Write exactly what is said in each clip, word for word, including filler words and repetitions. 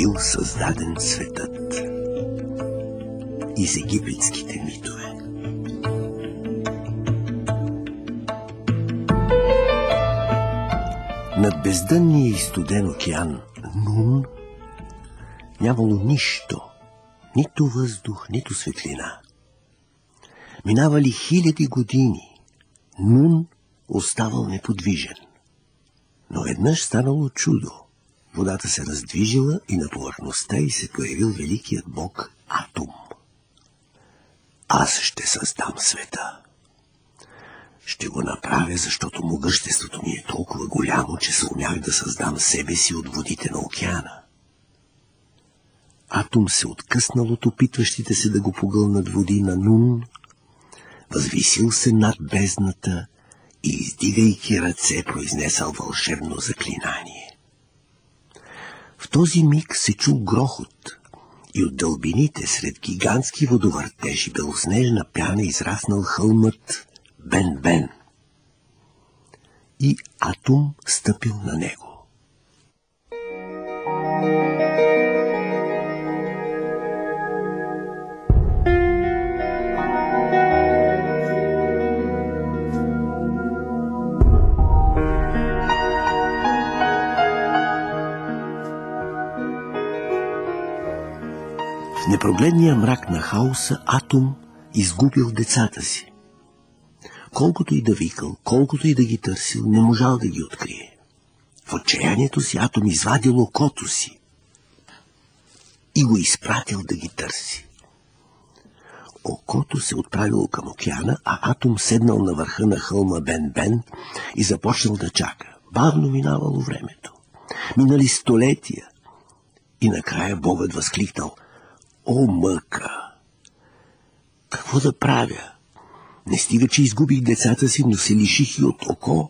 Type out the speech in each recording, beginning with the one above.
бил създаден светът. Из египетските митове. Над бездънния и студен океан Нун нямало нищо, нито въздух, нито светлина. Минавали хиляди години, Нун оставал неподвижен. Но веднъж станало чудо. Водата се раздвижила и на повърхността й се появил великият бог Атум. Аз ще създам света. Ще го направя, защото могъществото ми е толкова голямо, че се умях да създам себе си от водите на океана. Атум се откъснал от опитващите се да го погълнат води на Нун, възвисил се над бездната и, издигайки ръце, произнесъл вълшебно заклинание. В този миг се чул грохот и от дълбините сред гигантски водовъртежи белоснежна пяна израснал хълмът Бен-Бен. И Атум стъпил на него. В непрогледния мрак на хаоса Атум изгубил децата си. Колкото и да викал, колкото и да ги търсил, не можал да ги открие. В отчаянието си Атум извадил окото си и го изпратил да ги търси. Окото се отправило към океана, а Атум седнал на върха на хълма Бен-Бен и започнал да чака. Бавно минавало времето. Минали столетия и накрая Богът възкликнал: „О, мъка! Какво да правя? Не стига, че изгубих децата си, но се лиших и от око.“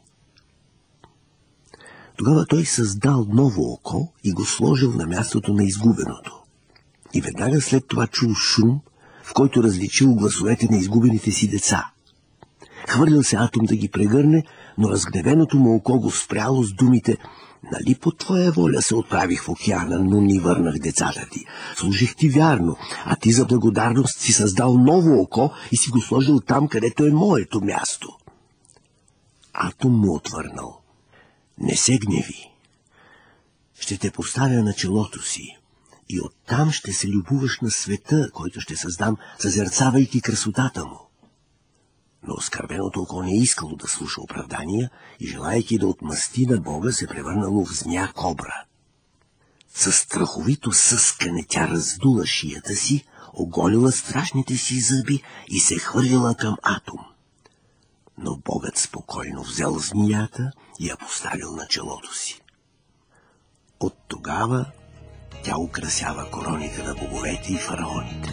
Тогава той създал ново око и го сложил на мястото на изгубеното. И веднага след това чул шум, в който различил гласовете на изгубените си деца. Хвърлил се Атум да ги прегърне, но разгневеното му око го спряло с думите: „Нали по твоя воля се отправих в океана, но ни върнах децата ти. Служих ти вярно, а ти за благодарност си създал ново око и си го сложил там, където е моето място.“ Атум му отвърнал: „Не се гневи. Ще те поставя на челото си и оттам ще се любуваш на света, който ще създам, съзерцавайки красотата му.“ Но оскърбеното око не искало да слуша оправдания и, желайки да отмъсти на Бога, се превърнало в змия кобра. Със страховито съскане тя раздула шията си, оголила страшните си зъби и се хвърлила към Атум. Но Богът спокойно взел змията и я поставил на челото си. От тогава тя украсява короните на боговете и фараоните.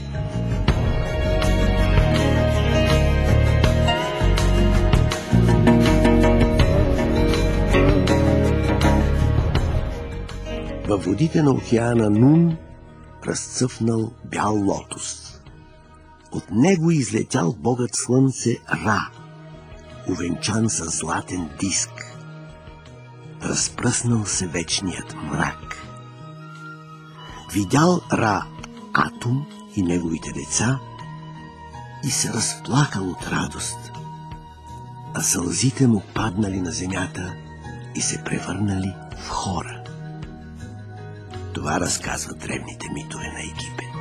Във водите на океана Нун разцъфнал бял лотос. От него излетял богът слънце Ра, увенчан с златен диск. Разпръснал се вечният мрак. Видял Ра Атум и неговите деца и се разплакал от радост, а сълзите му паднали на земята и се превърнали в хора. Това разказват древните митове на Египет.